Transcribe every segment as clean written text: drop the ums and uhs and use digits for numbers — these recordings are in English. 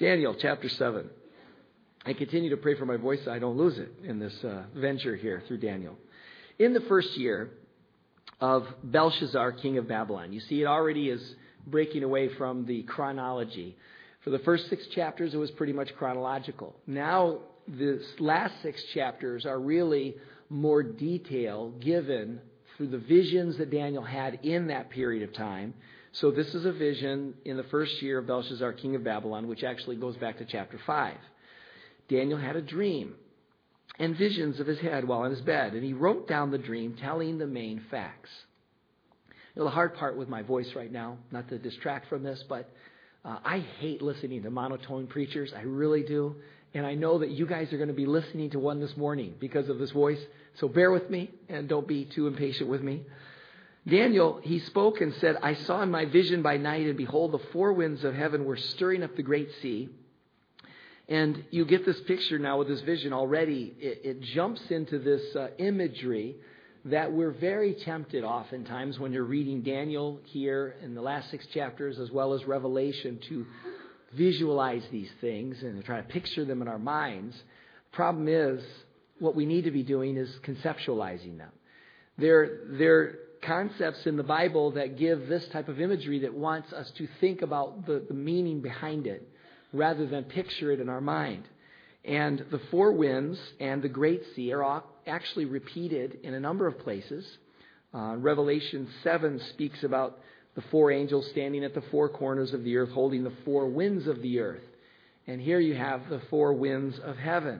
Daniel chapter 7. I continue to pray for my voice so I don't lose it in this venture here through Daniel. In the first year of Belshazzar, king of Babylon, you see it already is breaking away from the chronology. For the first 6 chapters, it was pretty much chronological. Now, the last 6 chapters are really more detail given through the visions that Daniel had in that period of time. So this is a vision in the first year of Belshazzar, king of Babylon, which actually goes back to chapter 5. Daniel had a dream and visions of his head while in his bed, and he wrote down the dream, telling the main facts. The hard part with my voice right now, not to distract from this, but I hate listening to monotone preachers. I really do. And I know that you guys are going to be listening to one this morning because of this voice. So bear with me and don't be too impatient with me. Daniel, he spoke and said, I saw in my vision by night, and behold, the 4 winds of heaven were stirring up the great sea. And you get this picture now with this vision already. It jumps into this imagery that we're very tempted oftentimes when you're reading Daniel here in the last 6 chapters as well as Revelation to visualize these things and to try to picture them in our minds. Problem is, what we need to be doing is conceptualizing them. They're concepts in the Bible that give this type of imagery that wants us to think about the meaning behind it rather than picture it in our mind. And the 4 winds and the great sea are actually repeated in a number of places. Revelation 7 speaks about the 4 angels standing at the 4 corners of the earth, holding the 4 winds of the earth. And here you have the 4 winds of heaven.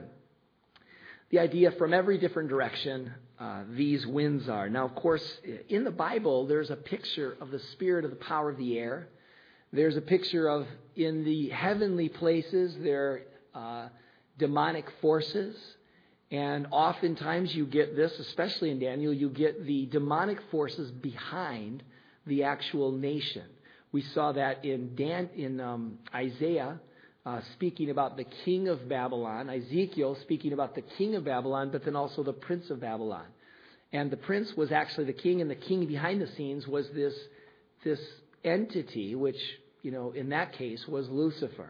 The idea from every different direction these winds are. Now, of course, in the Bible, there's a picture of the spirit of the power of the air. There's a picture of, in the heavenly places, there are demonic forces. And oftentimes you get this, especially in Daniel, you get the demonic forces behind the actual nation. We saw that in Isaiah, speaking about the king of Babylon, Ezekiel speaking about the king of Babylon, but then also the prince of Babylon. And the prince was actually the king, and the king behind the scenes was this entity, which, in that case was Lucifer.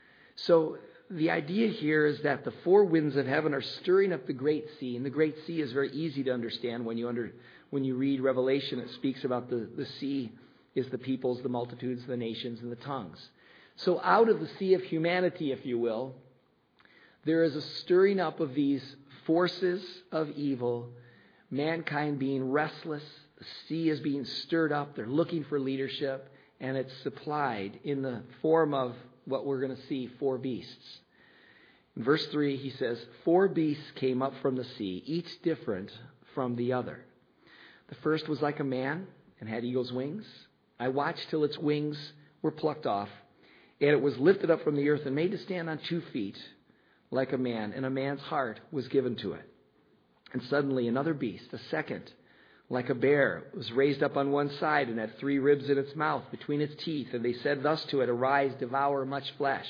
So the idea here is that the 4 winds of heaven are stirring up the great sea, and the great sea is very easy to understand when you read Revelation. It speaks about the sea is the peoples, the multitudes, the nations, and the tongues. So out of the sea of humanity, if you will, there is a stirring up of these forces of evil, mankind being restless, the sea is being stirred up, they're looking for leadership, and it's supplied in the form of what we're going to see, 4 beasts. In verse 3, he says, 4 beasts came up from the sea, each different from the other. The first was like a man and had eagle's wings. I watched till its wings were plucked off, and it was lifted up from the earth and made to stand on 2 feet like a man, and a man's heart was given to it. And suddenly another beast, a second, like a bear, was raised up on one side and had 3 ribs in its mouth between its teeth. And they said thus to it, Arise, devour much flesh.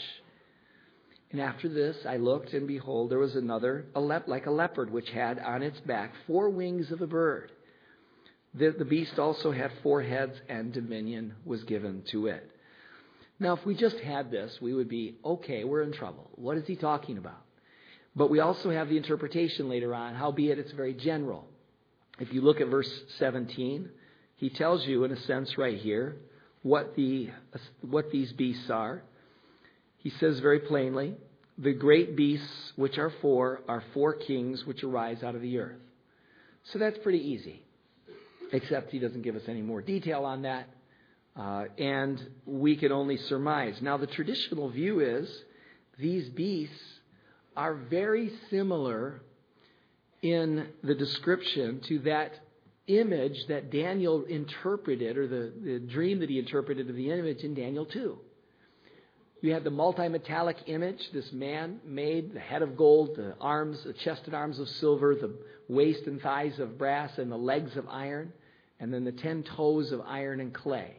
And after this I looked, and behold, there was another, like a leopard, which had on its back 4 wings of a bird. The beast also had 4 heads, and dominion was given to it. Now, if we just had this, we would be, okay, we're in trouble. What is he talking about? But we also have the interpretation later on, howbeit it's very general. If you look at verse 17, he tells you, in a sense right here, what these beasts are. He says very plainly, the great beasts which are 4 kings which arise out of the earth. So that's pretty easy, except he doesn't give us any more detail on that. And we can only surmise. Now, the traditional view is these beasts are very similar in the description to that image that Daniel interpreted, or the dream that he interpreted of the image in Daniel 2. You have the multi-metallic image, this man made, the head of gold, the arms, the chest and arms of silver, the waist and thighs of brass, and the legs of iron, and then the 10 toes of iron and clay.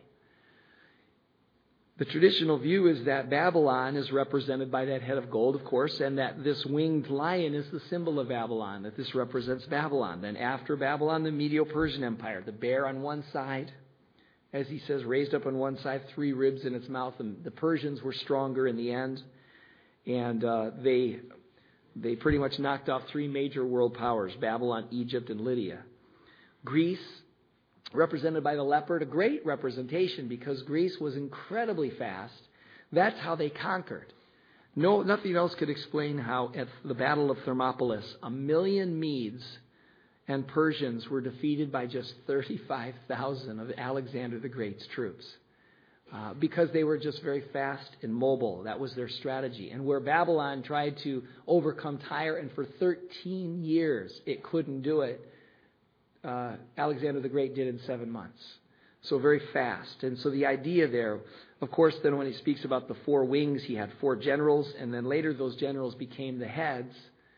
The traditional view is that Babylon is represented by that head of gold, of course, and that this winged lion is the symbol of Babylon, that this represents Babylon. Then after Babylon, the Medo-Persian Empire, the bear on one side, as he says, raised up on one side, 3 ribs in its mouth, and the Persians were stronger in the end. And they pretty much knocked off three major world powers, Babylon, Egypt, and Lydia. Greece, represented by the leopard, a great representation because Greece was incredibly fast. That's how they conquered. Nothing else could explain how at the Battle of Thermopylae, 1 million Medes and Persians were defeated by just 35,000 of Alexander the Great's troops. Because they were just very fast and mobile. That was their strategy. And where Babylon tried to overcome Tyre, and for 13 years it couldn't do it, Alexander the Great did in 7 months. So very fast. And so the idea there, of course, then when he speaks about the 4 wings, he had 4 generals, and then later those generals became the heads.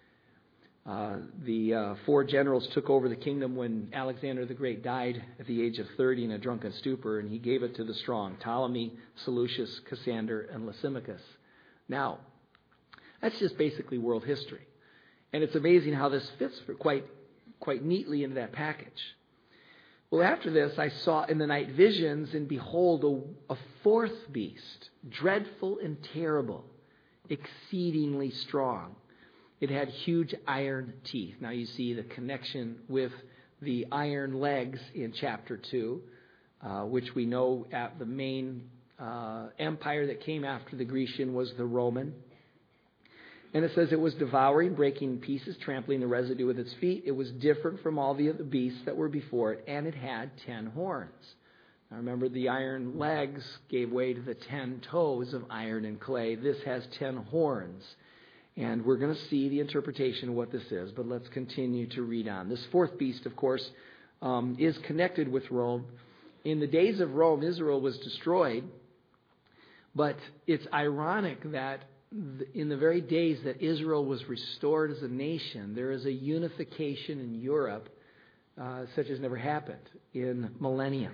The 4 generals took over the kingdom when Alexander the Great died at the age of 30 in a drunken stupor, and he gave it to the strong, Ptolemy, Seleucus, Cassander, and Lysimachus. Now, that's just basically world history. And it's amazing how this fits quite neatly into that package. Well, after this, I saw in the night visions, and behold, a 4th beast, dreadful and terrible, exceedingly strong. It had huge iron teeth. Now you see the connection with the iron legs in chapter 2, which we know at the main empire that came after the Grecian was the Roman. And it says it was devouring, breaking in pieces, trampling the residue with its feet. It was different from all the other beasts that were before it, and it had 10 horns. Now remember, the iron legs gave way to the 10 toes of iron and clay. This has 10 horns. And we're going to see the interpretation of what this is, but let's continue to read on. This 4th beast, of course, is connected with Rome. In the days of Rome, Israel was destroyed, but it's ironic that in the very days that Israel was restored as a nation, there is a unification in Europe such as never happened in millennium.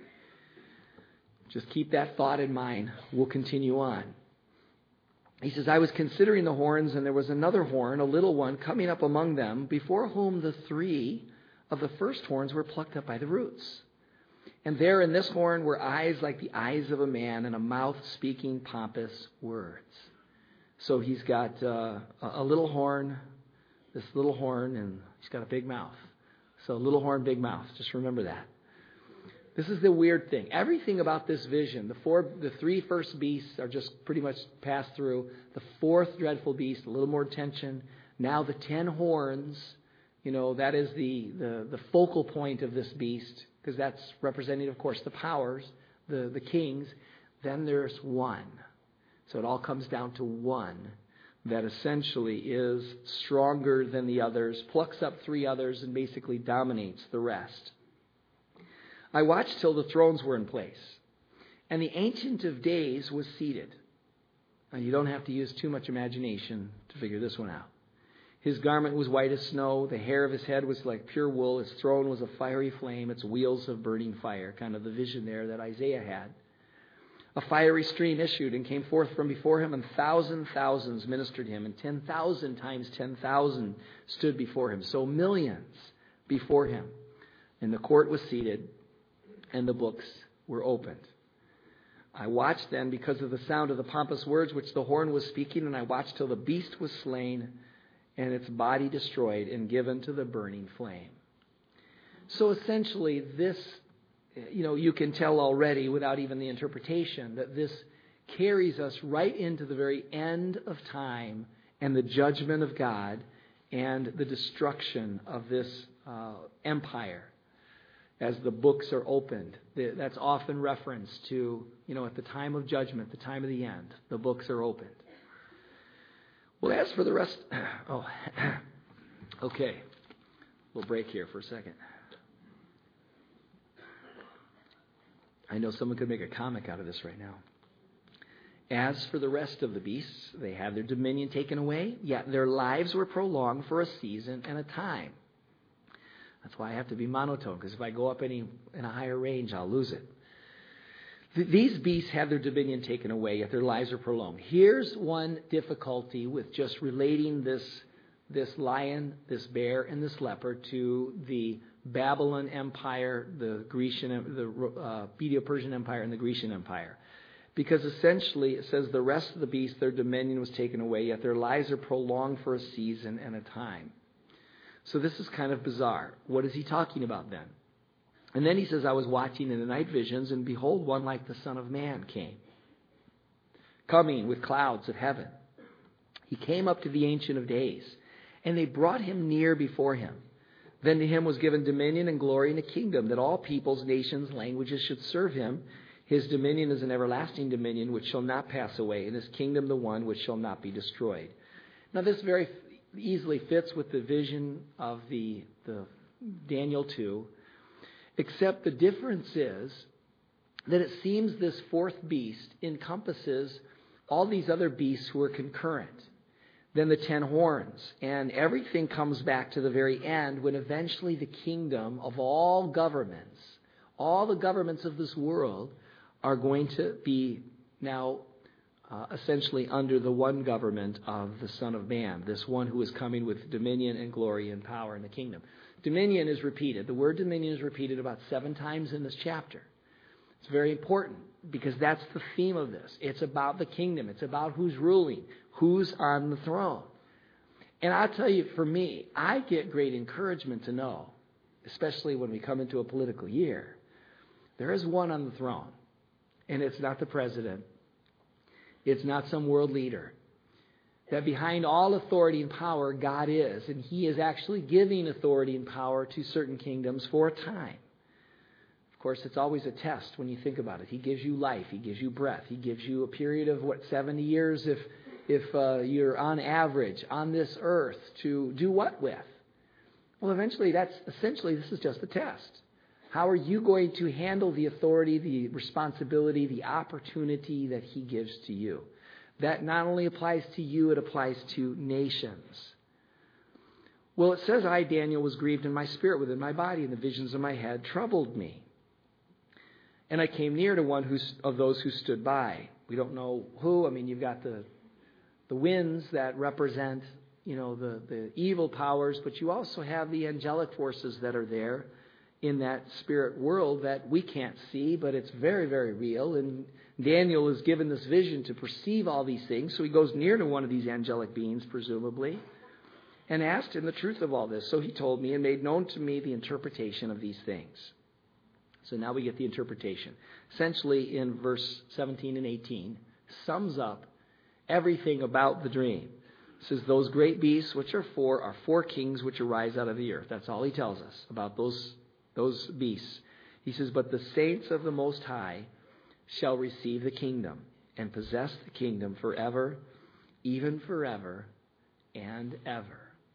Just keep that thought in mind. We'll continue on. He says, I was considering the horns, and there was another horn, a little one, coming up among them, before whom the 3 of the first horns were plucked up by the roots. And there in this horn were eyes like the eyes of a man, and a mouth speaking pompous words. So he's got a little horn, and he's got a big mouth. So little horn, big mouth. Just remember that. This is the weird thing. Everything about this vision, the 3 first beasts are just pretty much passed through. The 4th dreadful beast, a little more tension. Now the 10 horns, that is the focal point of this beast, because that's representing, of course, the powers, the kings. Then there's one. So it all comes down to one that essentially is stronger than the others, plucks up 3 others, and basically dominates the rest. I watched till the thrones were in place, and the Ancient of Days was seated. Now, you don't have to use too much imagination to figure this one out. His garment was white as snow. The hair of his head was like pure wool. His throne was a fiery flame, its wheels of burning fire. Kind of the vision there that Isaiah had. A fiery stream issued and came forth from before him, and thousands ministered him, and 10,000 times 10,000 stood before him. So millions before him. And the court was seated, and the books were opened. I watched then because of the sound of the pompous words which the horn was speaking, and I watched till the beast was slain and its body destroyed and given to the burning flame. So essentially this, you can tell already without even the interpretation that this carries us right into the very end of time and the judgment of God and the destruction of this empire. As the books are opened. That's often referenced to, at the time of judgment, the time of the end, the books are opened. Well, as for the rest, okay, we'll break here for a second. I know someone could make a comic out of this right now. As for the rest of the beasts, they had their dominion taken away, yet their lives were prolonged for a season and a time. That's why I have to be monotone, because if I go up in a higher range, I'll lose it. These beasts have their dominion taken away, yet their lives are prolonged. Here's one difficulty with just relating this lion, this bear, and this leopard to the Babylon Empire, the Grecian, the Medo-Persian Empire, and the Grecian Empire. Because essentially it says the rest of the beasts, their dominion was taken away, yet their lives are prolonged for a season and a time. So this is kind of bizarre. What is he talking about then? And then he says, I was watching in the night visions, and behold, one like the Son of Man came, coming with clouds of heaven. He came up to the Ancient of Days, and they brought him near before him. Then to him was given dominion and glory and a kingdom, that all peoples, nations, languages should serve him. His dominion is an everlasting dominion which shall not pass away, and his kingdom the one which shall not be destroyed. Now this very easily fits with the vision of the Daniel 2, except the difference is that it seems this fourth beast encompasses all these other beasts who are concurrent. Then the 10 horns, and everything comes back to the very end when eventually the kingdom of all governments, all the governments of this world, are going to be now essentially under the one government of the Son of Man, this one who is coming with dominion and glory and power in the kingdom. Dominion is repeated. The word dominion is repeated about 7 times in this chapter. It's very important because that's the theme of this. It's about the kingdom. It's about who's ruling, who's on the throne. And I'll tell you, for me, I get great encouragement to know, especially when we come into a political year, there is one on the throne. And it's not the president. It's not some world leader. That behind all authority and power, God is. And He is actually giving authority and power to certain kingdoms for a time. Of course, it's always a test when you think about it. He gives you life. He gives you breath. He gives you a period of, 70 years if you're on average on this earth to do what with? Well, eventually, this is just a test. How are you going to handle the authority, the responsibility, the opportunity that He gives to you? That not only applies to you, it applies to nations. Well, it says, I, Daniel, was grieved in my spirit within my body, and the visions of my head troubled me. And I came near to one of those who stood by. We don't know who. I mean, you've got the winds that represent, the evil powers, but you also have the angelic forces that are there in that spirit world that we can't see, but it's very, very real. And Daniel is given this vision to perceive all these things. So he goes near to one of these angelic beings, presumably, and asked him the truth of all this. So he told me and made known to me the interpretation of these things. So now we get the interpretation. Essentially, in verse 17 and 18, sums up everything about the dream. It says, those great beasts which are 4 kings which arise out of the earth. That's all he tells us about those beasts. He says, but the saints of the Most High shall receive the kingdom and possess the kingdom forever, even forever and ever.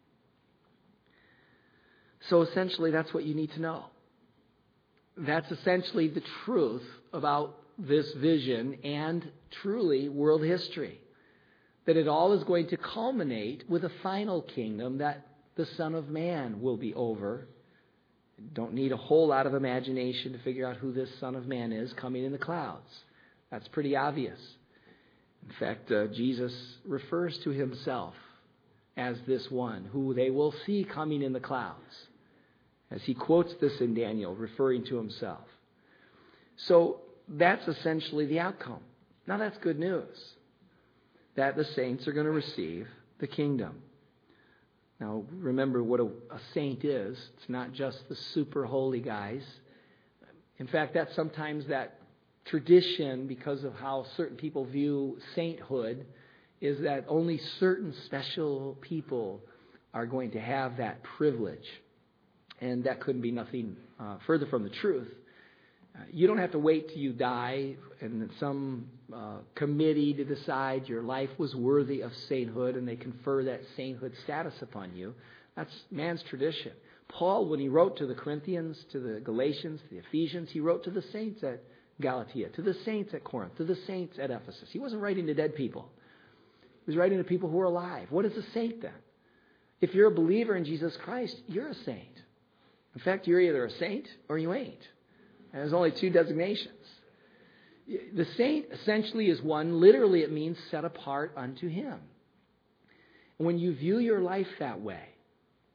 So essentially, that's what you need to know. That's essentially the truth about this vision and truly world history. That it all is going to culminate with a final kingdom that the Son of Man will be over. Don't need a whole lot of imagination to figure out who this Son of Man is coming in the clouds. That's pretty obvious. In fact, Jesus refers to Himself as this one who they will see coming in the clouds, as He quotes this in Daniel, referring to Himself. So that's essentially the outcome. Now that's good news, that the saints are going to receive the kingdom. Now, remember what a saint is. It's not just the super holy guys. In fact, that's sometimes that tradition, because of how certain people view sainthood, is that only certain special people are going to have that privilege. And that couldn't be nothing further from the truth. You don't have to wait till you die and some committee to decide your life was worthy of sainthood and they confer that sainthood status upon you. That's man's tradition. Paul, when he wrote to the Corinthians, to the Galatians, to the Ephesians, he wrote to the saints at Galatia, to the saints at Corinth, to the saints at Ephesus. He wasn't writing to dead people. He was writing to people who are alive. What is a saint then? If you're a believer in Jesus Christ, you're a saint. In fact, you're either a saint or you ain't. And there's only 2 designations. The saint essentially is one, literally it means set apart unto Him. And when you view your life that way,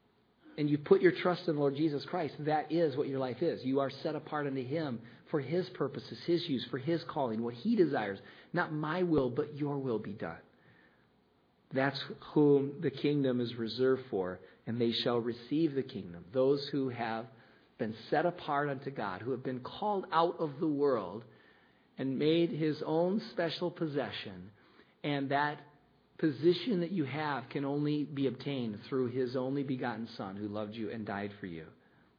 and you put your trust in the Lord Jesus Christ, that is what your life is. You are set apart unto Him for His purposes, His use, for His calling, what He desires. Not my will, but your will be done. That's whom the kingdom is reserved for, and they shall receive the kingdom. Those who have been set apart unto God, who have been called out of the world and made His own special possession, and that position that you have can only be obtained through His only begotten Son who loved you and died for you.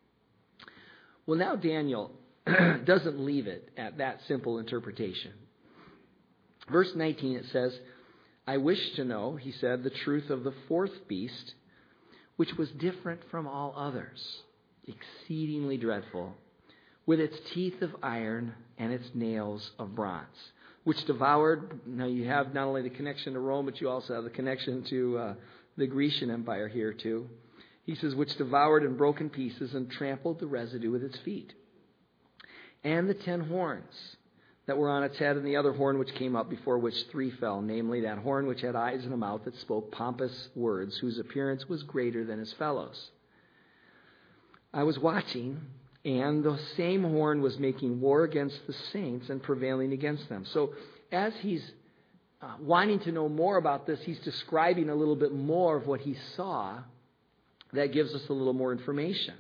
Well, now Daniel doesn't leave it at that simple interpretation. Verse 19, it says, I wish to know, he said, the truth of the fourth beast, which was different from all others, exceedingly dreadful, with its teeth of iron and its nails of bronze, which devoured. Now you have not only the connection to Rome, but you also have the connection to the Grecian Empire here too. He says, which devoured and broke in pieces and trampled the residue with its feet. And the 10 horns that were on its head, and the other horn which came up, before which 3 fell, namely that horn which had eyes and a mouth that spoke pompous words, whose appearance was greater than his fellows. I was watching, and the same horn was making war against the saints and prevailing against them. So as he's wanting to know more about this, he's describing a little bit more of what he saw. That gives us a little more information.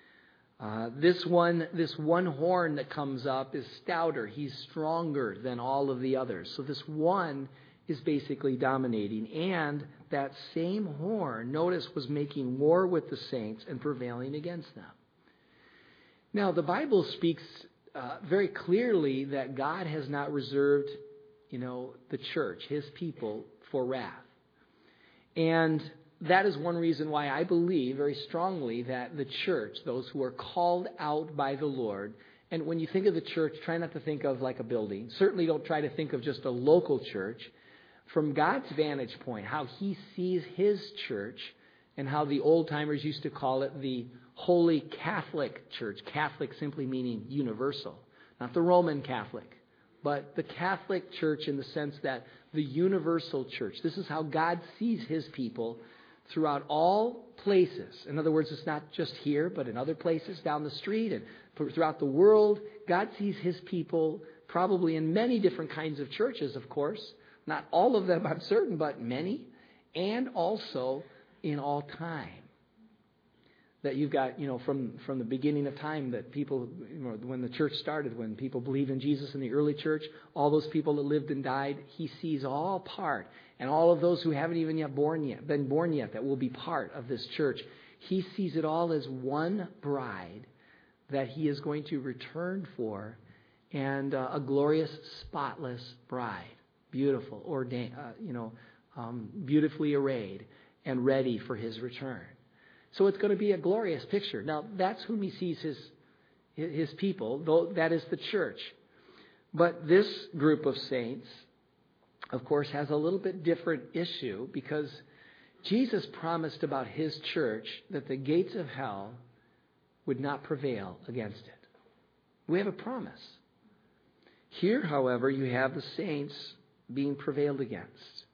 This one horn that comes up is stouter. He's stronger than all of the others. So this one is basically dominating. And that same horn, notice, was making war with the saints and prevailing against them. Now, the Bible speaks very clearly that God has not reserved, the church, His people, for wrath. And that is one reason why I believe very strongly that the church, those who are called out by the Lord, and when you think of the church, try not to think of like a building. Certainly don't try to think of just a local church. From God's vantage point, how He sees His church, and how the old-timers used to call it the Holy Catholic Church. Catholic simply meaning universal. Not the Roman Catholic, but the Catholic Church in the sense that the universal church. This is how God sees His people throughout all places. In other words, it's not just here, but in other places down the street and throughout the world. God sees His people probably in many different kinds of churches, of course. Not all of them, I'm certain, but many. And also in all time. That you've got, from the beginning of time, that people, when the church started, when people believed in Jesus in the early church, all those people that lived and died, He sees all part. And all of those who haven't even been born yet, that will be part of this church. He sees it all as one bride that He is going to return for, and a glorious, spotless bride, beautiful, ordained, beautifully arrayed and ready for His return. So it's going to be a glorious picture. Now, that's whom He sees His people, though that is the church. But this group of saints, of course, has a little bit different issue, because Jesus promised about His church that the gates of hell would not prevail against it. We have a promise. Here, however, you have the saints being prevailed against.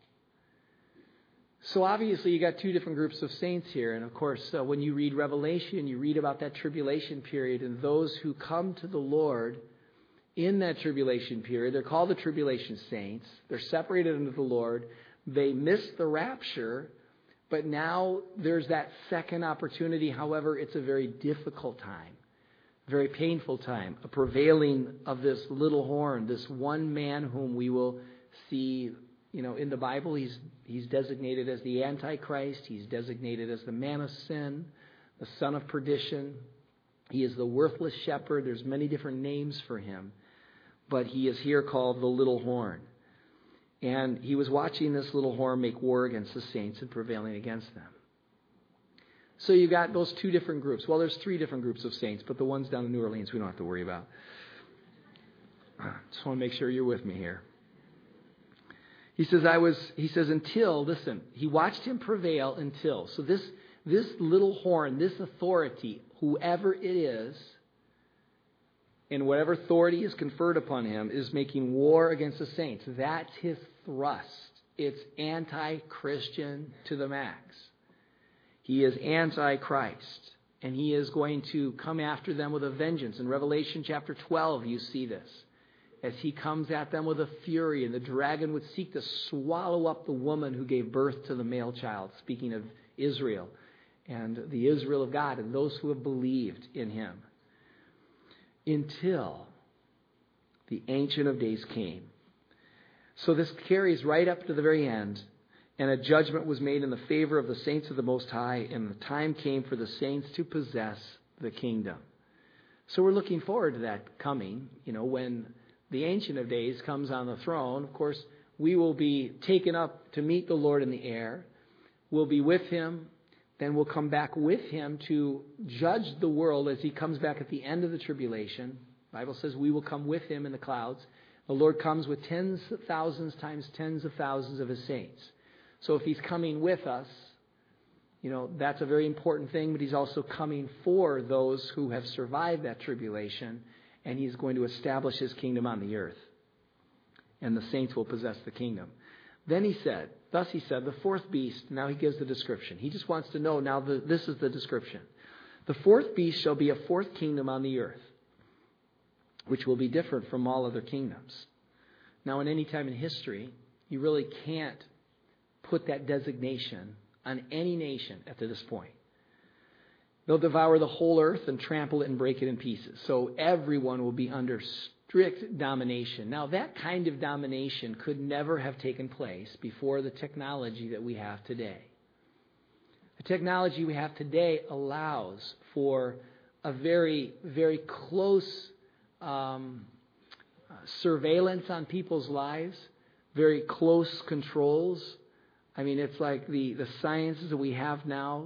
So obviously you got 2 different groups of saints here. And of course, when you read Revelation, you read about that tribulation period and those who come to the Lord in that tribulation period. They're called the tribulation saints. They're separated unto the Lord. They miss the rapture, but now there's that second opportunity. However, it's a very difficult time, very painful time, a prevailing of this little horn, this one man whom we will see. In the Bible, he's designated as the Antichrist. He's designated as the man of sin, the son of perdition. He is the worthless shepherd. There's many different names for him. But he is here called the little horn. And he was watching this little horn make war against the saints and prevailing against them. So you got those 2 different groups. Well, there's 3 different groups of saints, but the ones down in New Orleans we don't have to worry about. Just want to make sure you're with me here. He says, until, listen, he watched him prevail until. So this little horn, this authority, whoever it is, and whatever authority is conferred upon him, is making war against the saints. That's his thrust. It's anti-Christian to the max. He is Antichrist, and he is going to come after them with a vengeance. In Revelation chapter 12, you see this. As he comes at them with a fury, and the dragon would seek to swallow up the woman who gave birth to the male child, speaking of Israel and the Israel of God and those who have believed in him, until the Ancient of Days came. So this carries right up to the very end, and a judgment was made in the favor of the saints of the Most High, and the time came for the saints to possess the kingdom. So we're looking forward to that coming, when the Ancient of Days comes on the throne. Of course, we will be taken up to meet the Lord in the air. We'll be with him. Then we'll come back with him to judge the world as he comes back at the end of the tribulation. The Bible says we will come with him in the clouds. The Lord comes with tens of thousands times tens of thousands of his saints. So if he's coming with us, that's a very important thing, but he's also coming for those who have survived that tribulation, and he's going to establish his kingdom on the earth. And the saints will possess the kingdom. Then he said, the fourth beast, now he gives the description. He just wants to know, now this is the description. The fourth beast shall be a fourth kingdom on the earth, which will be different from all other kingdoms. Now, in any time in history, you really can't put that designation on any nation at this point. They'll devour the whole earth and trample it and break it in pieces. So everyone will be under strict domination. Now, that kind of domination could never have taken place before the technology that we have today. The technology we have today allows for a very, very close surveillance on people's lives, very close controls. I mean, it's like the sciences that we have now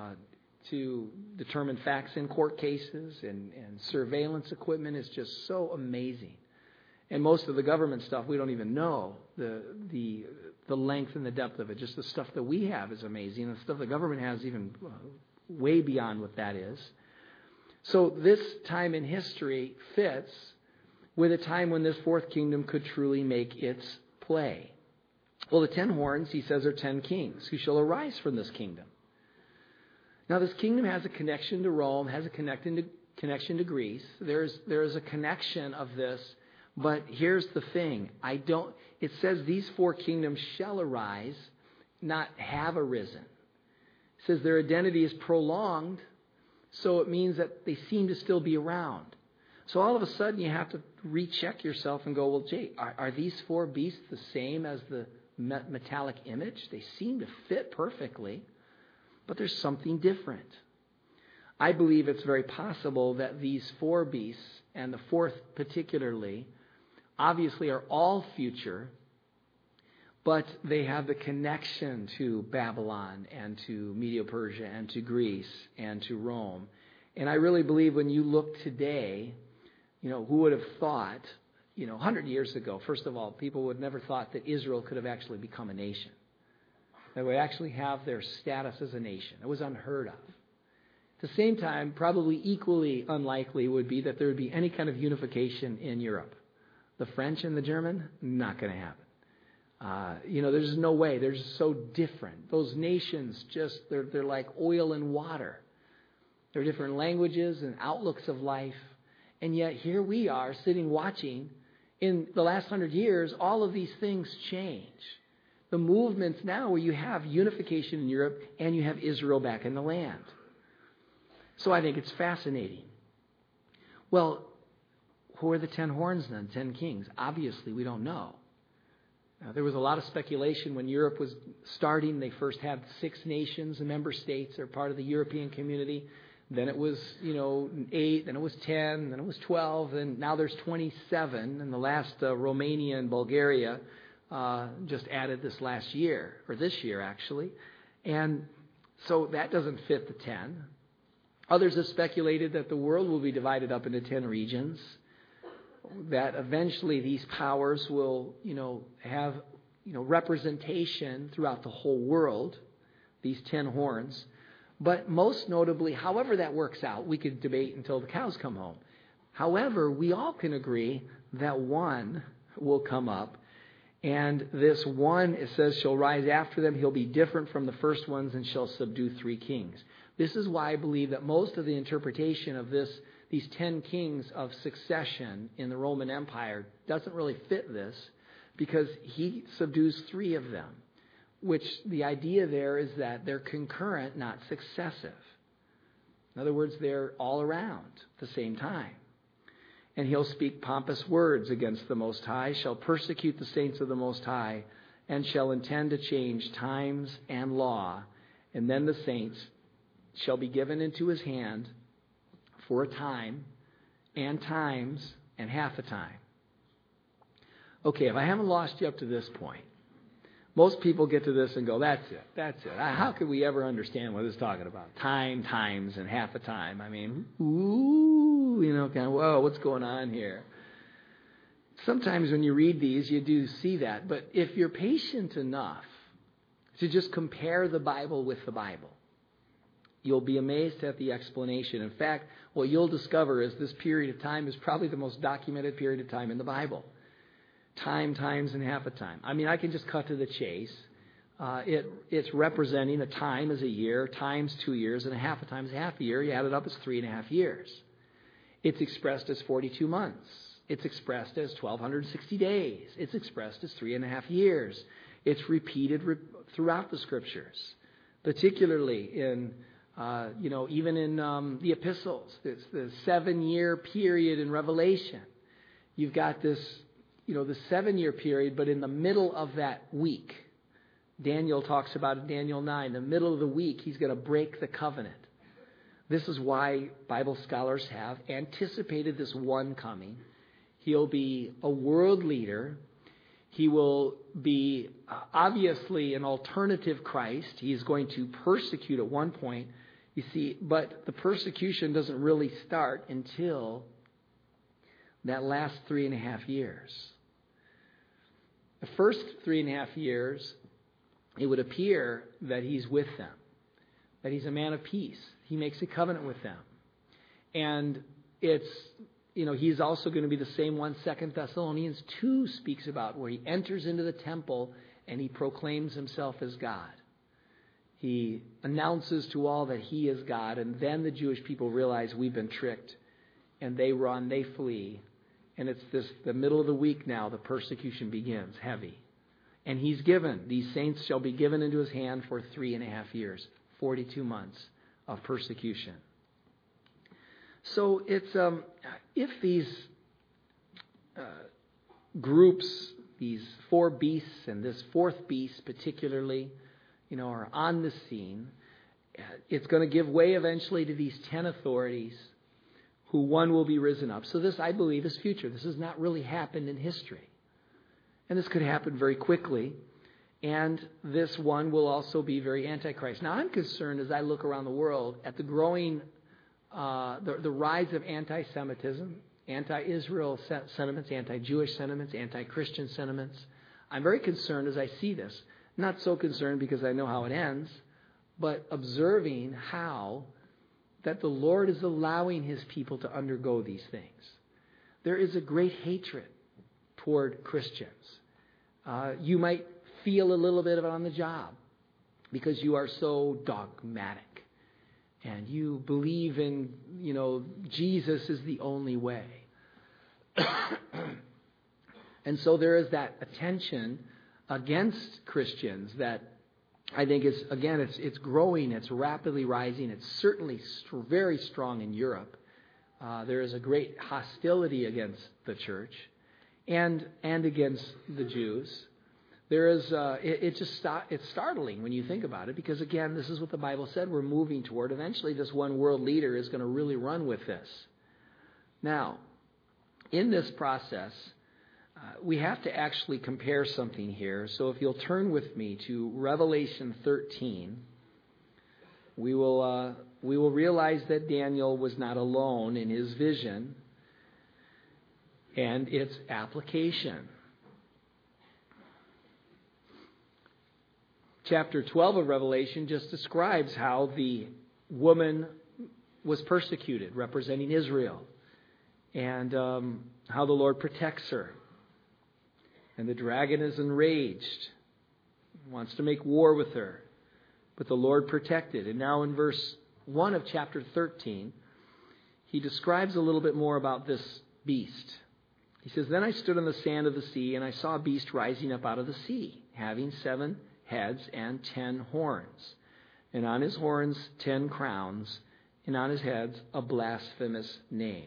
to determine facts in court cases and surveillance equipment is just so amazing. And most of the government stuff, we don't even know the length and the depth of it. Just the stuff that we have is amazing. And the stuff the government has even way beyond what that is. So this time in history fits with a time when this fourth kingdom could truly make its play. Well, the 10 horns, he says, are 10 kings who shall arise from this kingdom. Now, this kingdom has a connection to Rome, has a connection to Greece. There is a connection of this, but here's the thing. It says these 4 kingdoms shall arise, not have arisen. It says their identity is prolonged, so it means that they seem to still be around. So all of a sudden you have to recheck yourself and go, well, Jay, are these 4 beasts the same as the metallic image? They seem to fit perfectly, but there's something different. I believe it's very possible that these 4 beasts, and the fourth particularly, obviously are all future, but they have the connection to Babylon and to Medo-Persia and to Greece and to Rome. And I really believe when you look today, who would have thought, 100 years ago, first of all, people would never thought that Israel could have actually become a nation. They would actually have their status as a nation. It was unheard of. At the same time, probably equally unlikely would be that there would be any kind of unification in Europe. The French and the German, not going to happen. There's no way. They're just so different. Those nations they're like oil and water. They're different languages and outlooks of life. And yet here we are sitting watching. In the last 100 years, all of these things change. The movements now where you have unification in Europe and you have Israel back in the land. So I think it's fascinating. Well, who are the 10 horns then, 10 kings? Obviously, we don't know. There was a lot of speculation when Europe was starting. They first had 6 nations, the member states are part of the European community. Then it was, 8, then it was 10, then it was 12, and now there's 27. And the last, Romania and Bulgaria, just added this last year, or this year actually. And so that doesn't fit the 10. Others have speculated that the world will be divided up into 10 regions, that eventually these powers will, have, representation throughout the whole world, these 10 horns. But most notably, however that works out, we could debate until the cows come home. However, we all can agree that one will come up, And this one, it says, shall rise after them. He'll be different from the first ones and shall subdue 3 kings. This is why I believe that most of the interpretation of these 10 kings of succession in the Roman Empire doesn't really fit this, because he subdues 3 of them, which the idea there is that they're concurrent, not successive. In other words, they're all around at the same time. And he'll speak pompous words against the Most High, shall persecute the saints of the Most High, and shall intend to change times and law. And then the saints shall be given into his hand for a time, and times, and half a time. Okay, if I haven't lost you up to this point, most people get to this and go, that's it. How could we ever understand what it's talking about? Time, times, and half a time. I mean, kind of, whoa, what's going on here? Sometimes when you read these, you do see that. But if you're patient enough to just compare the Bible with the Bible, you'll be amazed at the explanation. In fact, what you'll discover is this period of time is probably the most documented period of time in the Bible. Time, times, and half a time. I mean, I can just cut to the chase. It's representing a time as a year, times 2 years, and a half a time is half a year. You add it up, it's 3.5 years. It's expressed as 42 months. It's expressed as 1,260 days. It's expressed as 3.5 years. It's repeated throughout the Scriptures, particularly in, even in the epistles. It's the 7-year period in Revelation. You've got this, the 7-year period, but in the middle of that week, Daniel talks about in Daniel 9, the middle of the week, he's going to break the covenant. This is why Bible scholars have anticipated this one coming. He'll be a world leader. He will be obviously an alternative Christ. He's going to persecute at one point, you see, but the persecution doesn't really start until that last 3.5 years. The first 3.5 years, it would appear that he's with them, that he's a man of peace. He makes a covenant with them. And it's, he's also going to be the same one 2 Thessalonians 2 speaks about, where he enters into the temple and he proclaims himself as God. He announces to all that he is God, and then the Jewish people realize we've been tricked, and they run, they flee. And it's the middle of the week now, the persecution begins, heavy. And these saints shall be given into his hand for 3.5 years, 42 months of persecution. So it's if these groups, these 4 beasts, and this 4th beast particularly, are on the scene, it's going to give way eventually to these 10 authorities, who one will be risen up. So this, I believe, is future. This has not really happened in history. And this could happen very quickly. And this one will also be very antichrist. Now, I'm concerned as I look around the world at the growing, the rise of anti-Semitism, anti-Israel sentiments, anti-Jewish sentiments, anti-Christian sentiments. I'm very concerned as I see this. Not so concerned because I know how it ends, but observing how that the Lord is allowing his people to undergo these things. There is a great hatred toward Christians. You might feel a little bit of it on the job because you are so dogmatic and you believe in, Jesus is the only way. And so there is that attention against Christians that I think is, again, it's growing, it's rapidly rising. It's certainly very strong in Europe. There is a great hostility against the church and against the Jews. There is, it's startling when you think about it, because again, this is what the Bible said we're moving toward. Eventually, this one world leader is going to really run with this. Now, in this process, we have to actually compare something here. So if you'll turn with me to Revelation 13, we will realize that Daniel was not alone in his vision and its application. Chapter 12 of Revelation just describes how the woman was persecuted, representing Israel, and how the Lord protects her. And the dragon is enraged, wants to make war with her. But the Lord protected. And now in verse 1 of chapter 13, he describes a little bit more about this beast. He says, "Then I stood on the sand of the sea, and I saw a beast rising up out of the sea, having 7 heads and 10 horns. And on his horns 10 crowns, and on his heads a blasphemous name.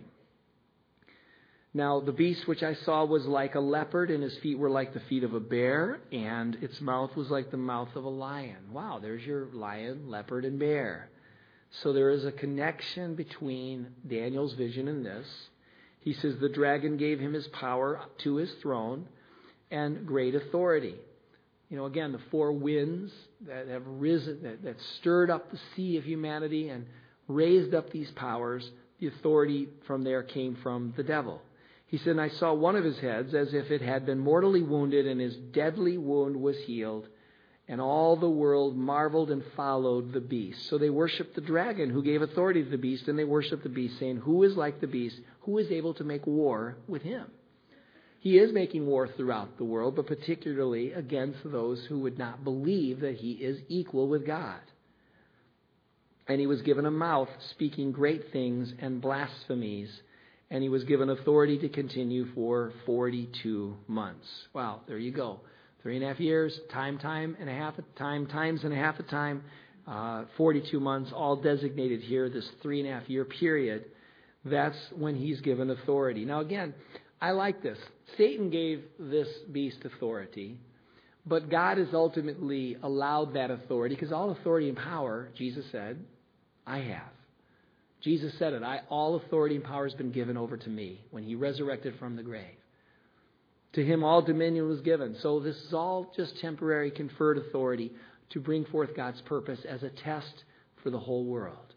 Now the beast which I saw was like a leopard, and his feet were like the feet of a bear, and its mouth was like the mouth of a lion." Wow, there's your lion, leopard, and bear. So there is a connection between Daniel's vision and this. He says the dragon gave him his power to his throne and great authority. Again, the 4 winds that have risen, that stirred up the sea of humanity and raised up these powers, the authority from there came from the devil. He said, "And I saw one of his heads as if it had been mortally wounded, and his deadly wound was healed. And all the world marveled and followed the beast." So they worshiped the dragon who gave authority to the beast, and they worshiped the beast, saying, "Who is like the beast? Who is able to make war with him?" He is making war throughout the world, but particularly against those who would not believe that he is equal with God. And he was given a mouth speaking great things and blasphemies, and he was given authority to continue for 42 months. Wow, there you go. 3.5 years, times and a half a time, 42 months, all designated here, this 3.5 year period. That's when he's given authority. Now again, I like this. Satan gave this beast authority, but God has ultimately allowed that authority, because all authority and power, Jesus said, I have. Jesus said it. All authority and power has been given over to me when he resurrected from the grave. To him all dominion was given. So this is all just temporary conferred authority to bring forth God's purpose as a test for the whole world.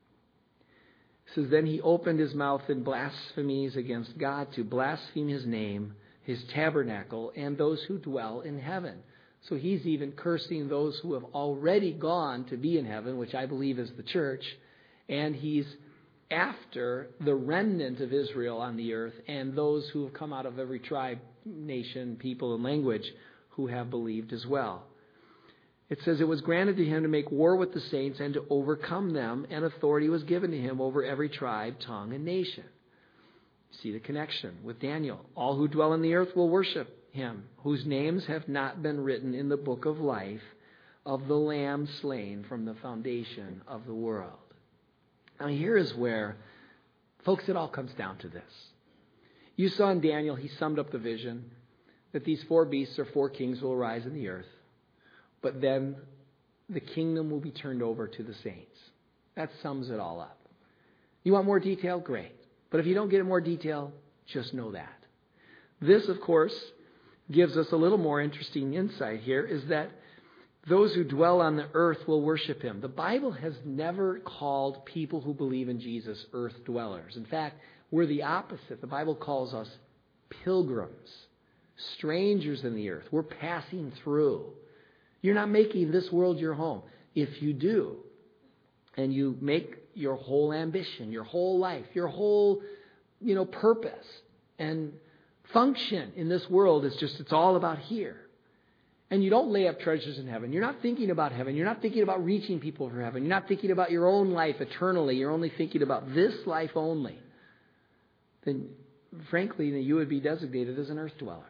It says, "Then he opened his mouth in blasphemies against God, to blaspheme his name, his tabernacle, and those who dwell in heaven." So he's even cursing those who have already gone to be in heaven, which I believe is the church. And he's after the remnant of Israel on the earth and those who have come out of every tribe, nation, people, and language who have believed as well. It says it was granted to him to make war with the saints and to overcome them, and authority was given to him over every tribe, tongue, and nation. See the connection with Daniel. All who dwell on the earth will worship him, whose names have not been written in the book of life of the Lamb slain from the foundation of the world. Now here is where, folks, it all comes down to this. You saw in Daniel, he summed up the vision that these 4 beasts or 4 kings will arise in the earth, but then the kingdom will be turned over to the saints. That sums it all up. You want more detail? Great. But if you don't get more detail, just know that. This, of course, gives us a little more interesting insight here, is that those who dwell on the earth will worship him. The Bible has never called people who believe in Jesus earth dwellers. In fact, we're the opposite. The Bible calls us pilgrims, strangers in the earth. We're passing through. You're not making this world your home. If you do, and you make your whole ambition, your whole life, your whole, purpose and function in this world is just, it's all about here. And you don't lay up treasures in heaven. You're not thinking about heaven. You're not thinking about reaching people for heaven. You're not thinking about your own life eternally. You're only thinking about this life only. Then, frankly, you would be designated as an earth dweller.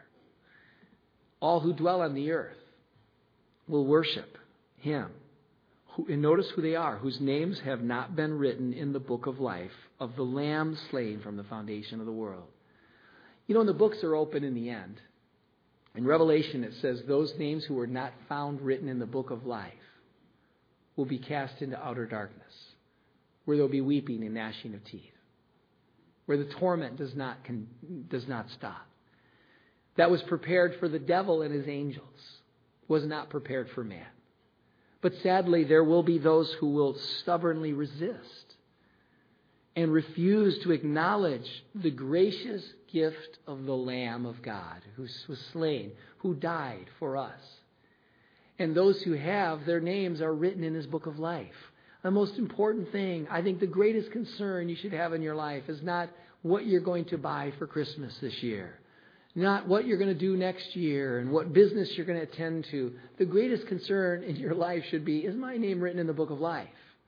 All who dwell on the earth will worship him. And notice who they are, whose names have not been written in the book of life of the Lamb slain from the foundation of the world. And the books are open in the end. In Revelation, it says those names who were not found written in the book of life will be cast into outer darkness, where there will be weeping and gnashing of teeth, where the torment does not stop. That was prepared for the devil and his angels, was not prepared for man. But sadly, there will be those who will stubbornly resist and refuse to acknowledge the gracious gift of the Lamb of God who was slain, who died for us. And those who have, their names are written in his book of life. The most important thing, I think the greatest concern you should have in your life is not what you're going to buy for Christmas this year. not what you're going to do next year and what business you're going to attend to. The greatest concern in your life should be, is my name written in the book of life?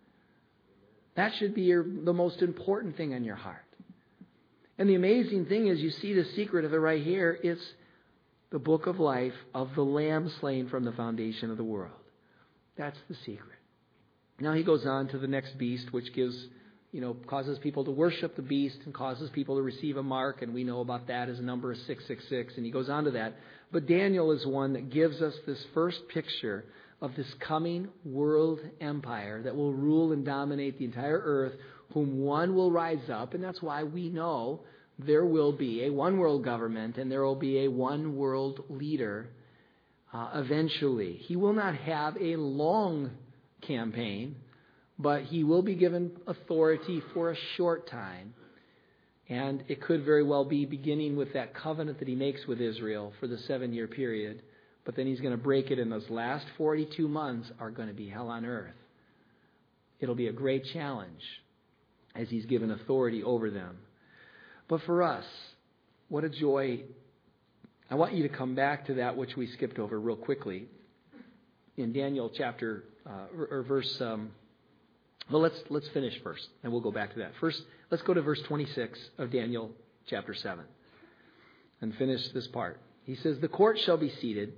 That should be the most important thing on your heart. And the amazing thing is, you see the secret of it right here. It's the book of life of the Lamb slain from the foundation of the world. That's the secret. Now he goes on to the next beast, which causes people to worship the beast and causes people to receive a mark. And we know about that as a number of 666. And he goes on to that. But Daniel is one that gives us this first picture of this coming world empire that will rule and dominate the entire earth, whom one will rise up. And that's why we know there will be a one world government and there will be a one world leader eventually. He will not have a long campaign, but he will be given authority for a short time. And it could very well be beginning with that covenant that he makes with Israel for the 7-year period. But then he's going to break it, and those last 42 months are going to be hell on earth. It'll be a great challenge as he's given authority over them. But for us, what a joy. I want you to come back to that which we skipped over real quickly in Daniel chapter or verse. Let's finish first, and we'll go back to that. First, let's go to verse 26 of Daniel chapter 7 and finish this part. He says, "The court shall be seated,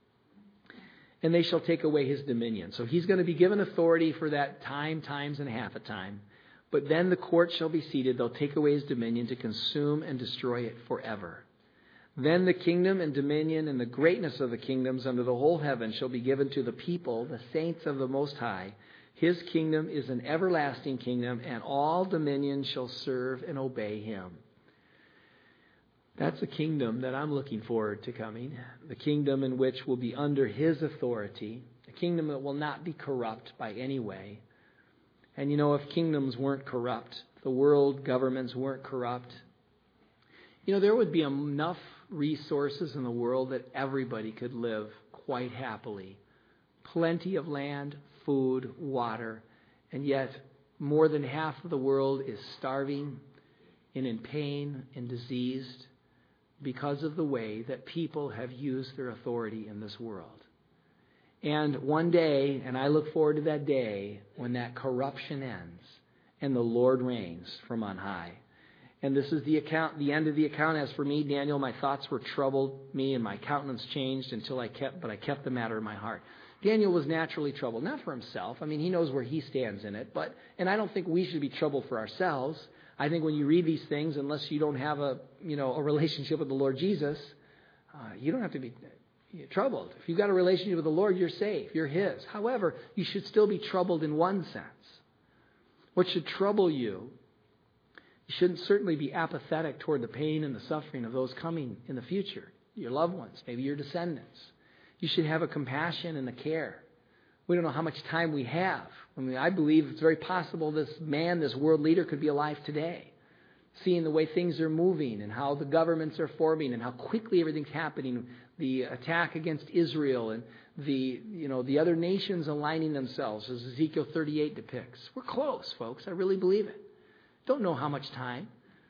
and they shall take away his dominion." So he's going to be given authority for that times and a half a time. But then the court shall be seated. They'll take away his dominion to consume and destroy it forever. Then the kingdom and dominion and the greatness of the kingdoms under the whole heaven shall be given to the people, the saints of the Most High. His kingdom is an everlasting kingdom, and all dominions shall serve and obey him. That's a kingdom that I'm looking forward to coming. The kingdom in which will be under his authority. A kingdom that will not be corrupt by any way. And if kingdoms weren't corrupt, the world governments weren't corrupt, there would be enough resources in the world that everybody could live quite happily. Plenty of land, food, water, and yet more than half of the world is starving and in pain and diseased because of the way that people have used their authority in this world. And one day, and I look forward to that day, when that corruption ends and the Lord reigns from on high. And this is the end of the account. As for me, Daniel, my thoughts were troubled me, and my countenance changed until I kept the matter in my heart. Daniel was naturally troubled, not for himself. I mean, he knows where he stands in it, and I don't think we should be troubled for ourselves. I think when you read these things, unless you don't have a relationship with the Lord Jesus, you don't have to be troubled. If you've got a relationship with the Lord, you're safe. You're his. However, you should still be troubled in one sense. What should trouble you? You shouldn't certainly be apathetic toward the pain and the suffering of those coming in the future, your loved ones, maybe your descendants. You should have a compassion and a care. We don't know how much time we have. I believe it's very possible this world leader could be alive today, seeing the way things are moving and how the governments are forming and how quickly everything's happening, the attack against Israel and the other nations aligning themselves, as Ezekiel 38 depicts. We're close, folks. I really believe it. Don't know how much time.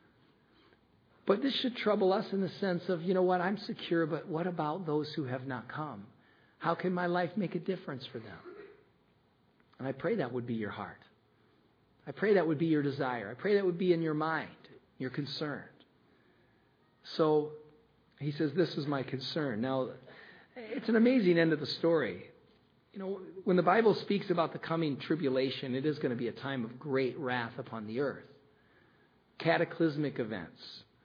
But this should trouble us in the sense of, I'm secure, but what about those who have not come? How can my life make a difference for them? And I pray that would be your heart. I pray that would be your desire. I pray that would be in your mind. You're concerned. So he says, this is my concern. Now, it's an amazing end of the story. When the Bible speaks about the coming tribulation, it is going to be a time of great wrath upon the earth. Cataclysmic events.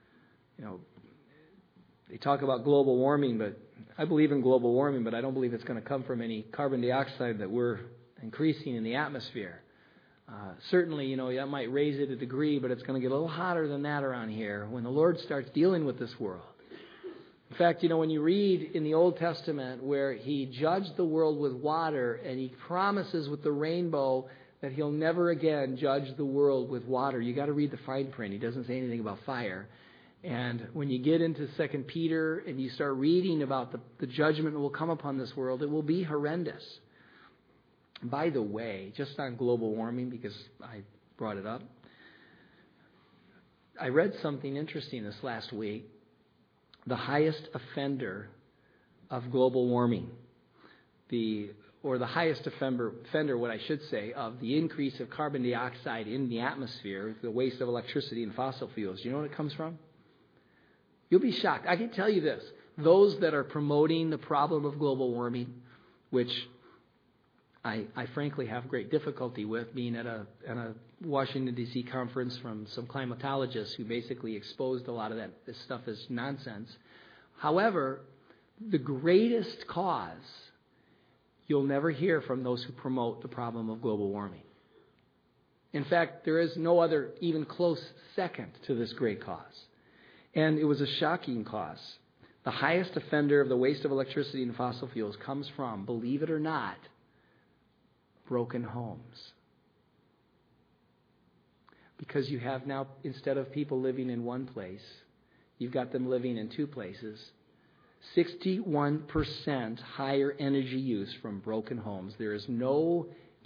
They talk about global warming, but I believe in global warming, but I don't believe it's going to come from any carbon dioxide that we're increasing in the atmosphere. Certainly, that might raise it a degree, but it's going to get a little hotter than that around here when the Lord starts dealing with this world. In fact, when you read in the Old Testament where he judged the world with water and he promises with the rainbow that he'll never again judge the world with water, you got to read the fine print. He doesn't say anything about fire. And when you get into 2 Peter and you start reading about the judgment that will come upon this world, it will be horrendous. By the way, just on global warming, because I brought it up, I read something interesting this last week the highest offender of global warming. The highest offender, what I should say, of the increase of carbon dioxide in the atmosphere, the waste of electricity and fossil fuels. Do you know where it comes from? You'll be shocked. I can tell you this. Those that are promoting the problem of global warming, which I frankly have great difficulty with, being at a Washington, D.C. conference from some climatologists who basically exposed a lot of this stuff as nonsense. However, the greatest cause you'll never hear from those who promote the problem of global warming. In fact, there is no other even close second to this great cause. And it was a shocking cause. The highest offender of the waste of electricity and fossil fuels comes from, believe it or not, broken homes. Because you have now, instead of people living in one place, you've got them living in two places. 61% higher energy use from broken homes. There is there's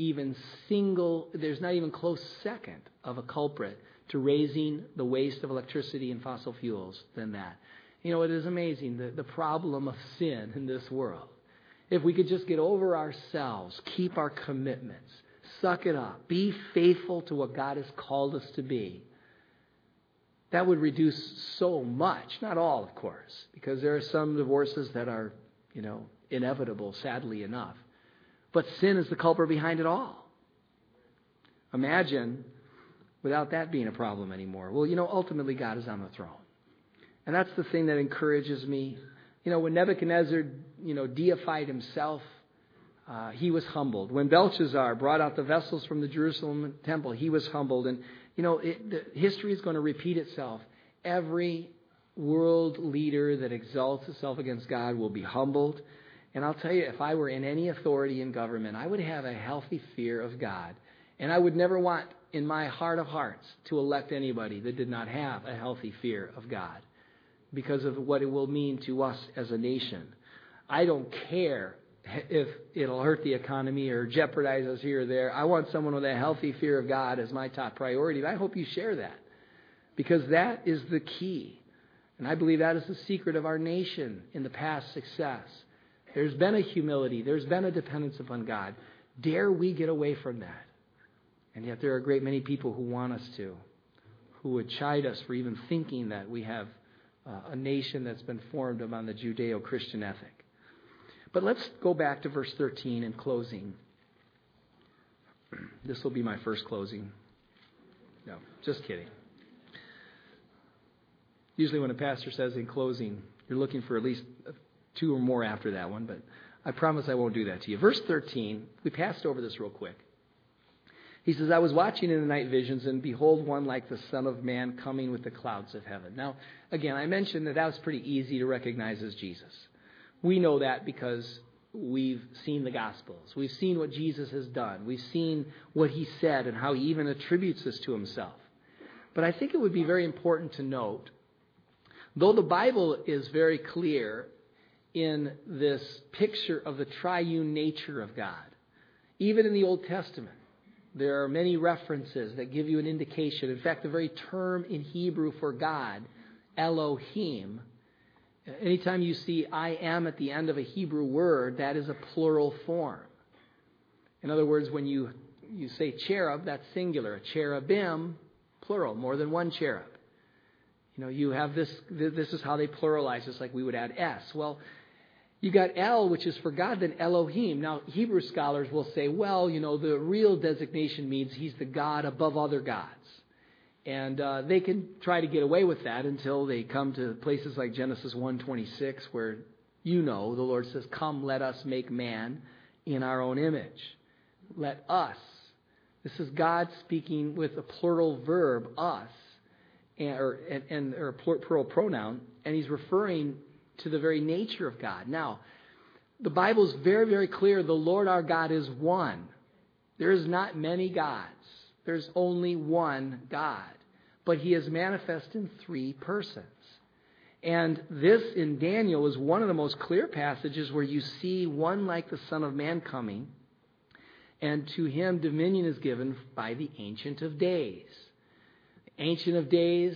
not even close second of a culprit to raising the waste of electricity and fossil fuels than that. You know, it is amazing, the problem of sin in this world. If we could just get over ourselves, keep our commitments, suck it up, be faithful to what God has called us to be, that would reduce so much. Not all, of course, because there are some divorces that are, inevitable, sadly enough. But sin is the culprit behind it all. Imagine without that being a problem anymore. Well, ultimately God is on the throne. And that's the thing that encourages me. When Nebuchadnezzar, deified himself, he was humbled. When Belshazzar brought out the vessels from the Jerusalem temple, he was humbled. And, history is going to repeat itself. Every world leader that exalts itself against God will be humbled. And I'll tell you, if I were in any authority in government, I would have a healthy fear of God. And I would never want, in my heart of hearts, to elect anybody that did not have a healthy fear of God, because of what it will mean to us as a nation. I don't care if it'll hurt the economy or jeopardize us here or there. I want someone with a healthy fear of God as my top priority. And I hope you share that, because that is the key. And I believe that is the secret of our nation in the past success. There's been a humility. There's been a dependence upon God. Dare we get away from that? And yet there are a great many people who want us to, who would chide us for even thinking that we have a nation that's been formed upon the Judeo-Christian ethic. But let's go back to verse 13 in closing. This will be my first closing. No, just kidding. Usually when a pastor says in closing, you're looking for at least two or more after that one, but I promise I won't do that to you. Verse 13, we passed over this real quick. He says, I was watching in the night visions, and behold, one like the Son of Man coming with the clouds of heaven. Now, again, I mentioned that was pretty easy to recognize as Jesus. We know that because we've seen the Gospels. We've seen what Jesus has done. We've seen what he said and how he even attributes this to himself. But I think it would be very important to note, though the Bible is very clear in this picture of the triune nature of God, even in the Old Testament, there are many references that give you an indication. In fact, the very term in Hebrew for God, Elohim, anytime you see I am at the end of a Hebrew word, that is a plural form. In other words, when you say cherub, that's singular. Cherubim, plural, more than one cherub. You have this is how they pluralize, just like we would add S. Well, you got El, which is for God, then Elohim. Now, Hebrew scholars will say, well, the real designation means he's the God above other gods. And they can try to get away with that until they come to places like Genesis 1:26, where the Lord says, come, let us make man in our own image. Let us. This is God speaking with a plural verb, us, or a plural pronoun, and he's referring to the very nature of God. Now, the Bible is very, very clear. The Lord our God is one. There is not many gods. There's only one God. But he is manifest in three persons. And this in Daniel is one of the most clear passages where you see one like the Son of Man coming, and to him dominion is given by the Ancient of Days. The Ancient of Days,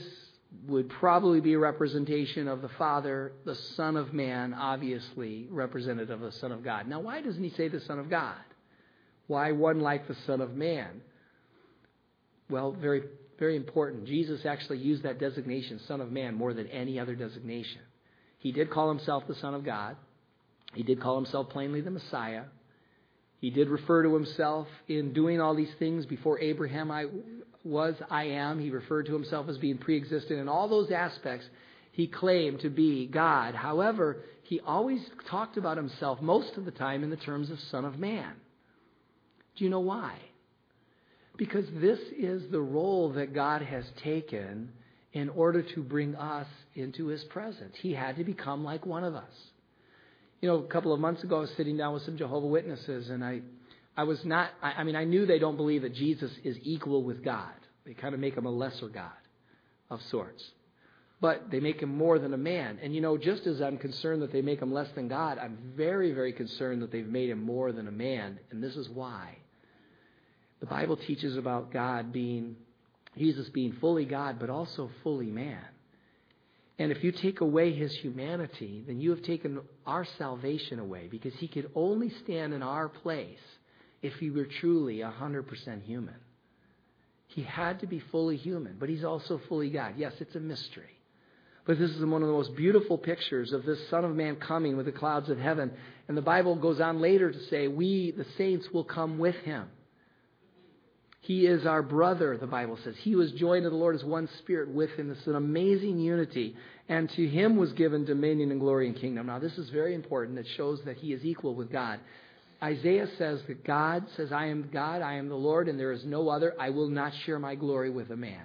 would probably be a representation of the Father. The Son of Man, obviously, representative of the Son of God. Now, why doesn't he say the Son of God? Why one like the Son of Man? Well, very, very important. Jesus actually used that designation, Son of Man, more than any other designation. He did call himself the Son of God. He did call himself plainly the Messiah. He did refer to himself in doing all these things before Abraham I am. He referred to himself as being pre-existent. In all those aspects, he claimed to be God. However, he always talked about himself most of the time in the terms of Son of Man. Do you know why? Because this is the role that God has taken in order to bring us into his presence. He had to become like one of us. You know, a couple of months ago, I was sitting down with some Jehovah's Witnesses, and I knew they don't believe that Jesus is equal with God. They kind of make him a lesser God of sorts. But they make him more than a man. And, you know, just as I'm concerned that they make him less than God, I'm very, very concerned that they've made him more than a man. And this is why. The Bible teaches about Jesus being fully God, but also fully man. And if you take away his humanity, then you have taken our salvation away, because he could only stand in our place if he were truly 100% human. He had to be fully human, but he's also fully God. Yes, it's a mystery. But this is one of the most beautiful pictures of this Son of Man coming with the clouds of heaven. And the Bible goes on later to say, we, the saints, will come with him. He is our brother, the Bible says. He was joined to the Lord as one spirit with him. This is an amazing unity. And to him was given dominion and glory and kingdom. Now, this is very important. It shows that he is equal with God. Isaiah says that God says, I am God, I am the Lord, and there is no other. I will not share my glory with a man.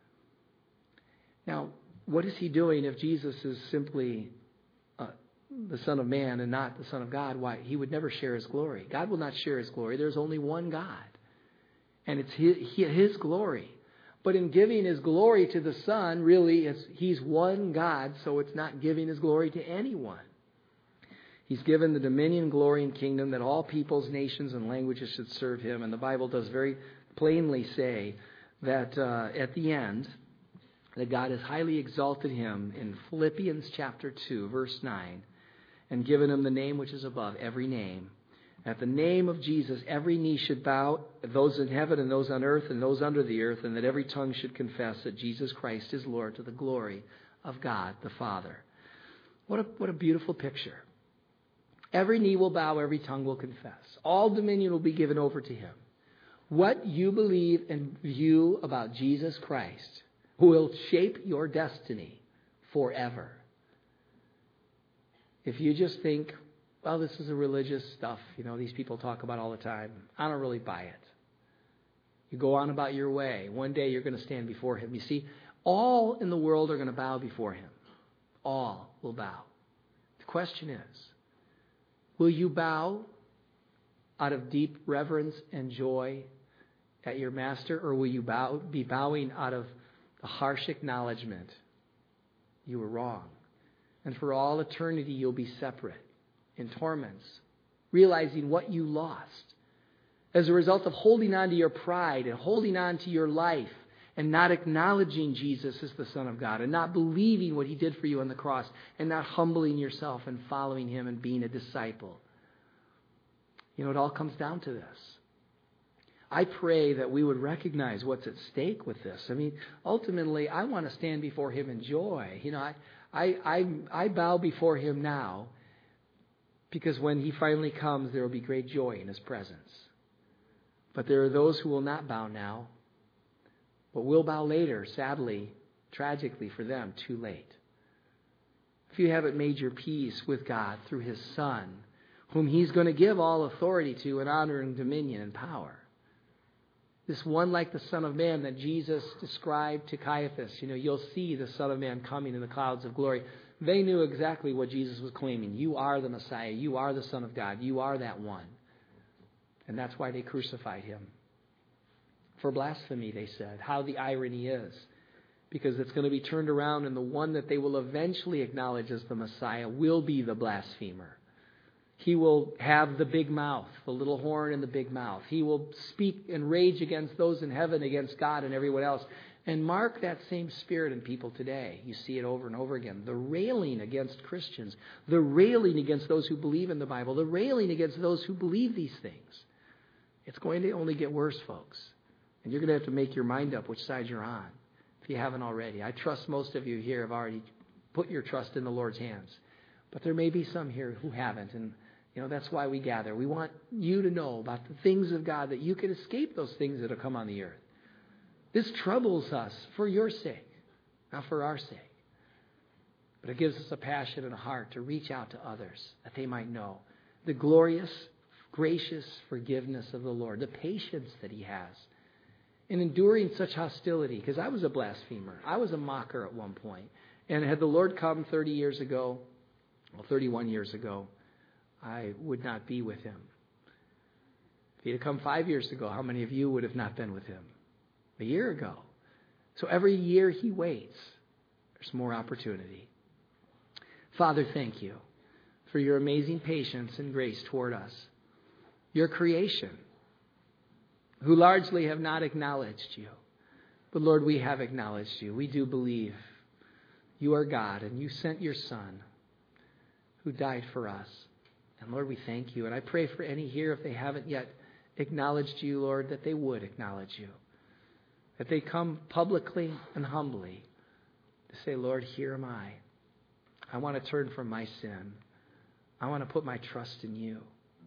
Now, what is he doing if Jesus is simply the Son of Man and not the Son of God? Why? He would never share his glory. God will not share his glory. There's only one God. And it's his glory. But in giving his glory to the Son, really, he's one God, so it's not giving his glory to anyone. He's given the dominion, glory, and kingdom that all peoples, nations, and languages should serve him. And the Bible does very plainly say that at the end, that God has highly exalted him in Philippians chapter 2, verse 9, and given him the name which is above every name. At the name of Jesus, every knee should bow, those in heaven and those on earth and those under the earth, and that every tongue should confess that Jesus Christ is Lord, to the glory of God the Father. What a beautiful picture. Every knee will bow, every tongue will confess. All dominion will be given over to him. What you believe and view about Jesus Christ will shape your destiny forever. If you just think, well, this is a religious stuff, these people talk about all the time, I don't really buy it. You go on about your way. One day you're going to stand before him. You see, all in the world are going to bow before him. All will bow. The question is, will you bow out of deep reverence and joy at your master, or will you be bowing out of the harsh acknowledgement you were wrong? And for all eternity you'll be separate in torments, realizing what you lost as a result of holding on to your pride and holding on to your life and not acknowledging Jesus as the Son of God and not believing what he did for you on the cross and not humbling yourself and following him and being a disciple. It all comes down to this. I pray that we would recognize what's at stake with this. Ultimately, I want to stand before him in joy. I bow before him now, because when he finally comes, there will be great joy in his presence. But there are those who will not bow now, but will bow later, sadly, tragically for them, too late. If you haven't made your peace with God through his Son, whom he's going to give all authority to and honor and dominion and power, this one like the Son of Man that Jesus described to Caiaphas, you'll see the Son of Man coming in the clouds of glory. They knew exactly what Jesus was claiming. You are the Messiah. You are the Son of God. You are that one. And that's why they crucified him. For blasphemy, they said. How the irony is. Because it's going to be turned around, and the one that they will eventually acknowledge as the Messiah will be the blasphemer. He will have the big mouth, the little horn and the big mouth. He will speak and rage against those in heaven, against God and everyone else. And mark that same spirit in people today. You see it over and over again. The railing against Christians, the railing against those who believe in the Bible, the railing against those who believe these things. It's going to only get worse, folks. And you're going to have to make your mind up which side you're on, if you haven't already. I trust most of you here have already put your trust in the Lord's hands. But there may be some here who haven't. And, that's why we gather. We want you to know about the things of God, that you can escape those things that have come on the earth. This troubles us for your sake, not for our sake. But it gives us a passion and a heart to reach out to others, that they might know the glorious, gracious forgiveness of the Lord, the patience that He has in enduring such hostility. Because I was a blasphemer. I was a mocker at one point. And had the Lord come 31 years ago, I would not be with Him. If He had come 5 years ago, how many of you would have not been with Him? A year ago. So every year He waits, there's more opportunity. Father, thank you for your amazing patience and grace toward us, your creation, who largely have not acknowledged you. But Lord, we have acknowledged you. We do believe you are God, and you sent your Son who died for us. And Lord, we thank you. And I pray for any here, if they haven't yet acknowledged you, Lord, that they would acknowledge you. That they come publicly and humbly to say, Lord, here am I. I want to turn from my sin. I want to put my trust in you.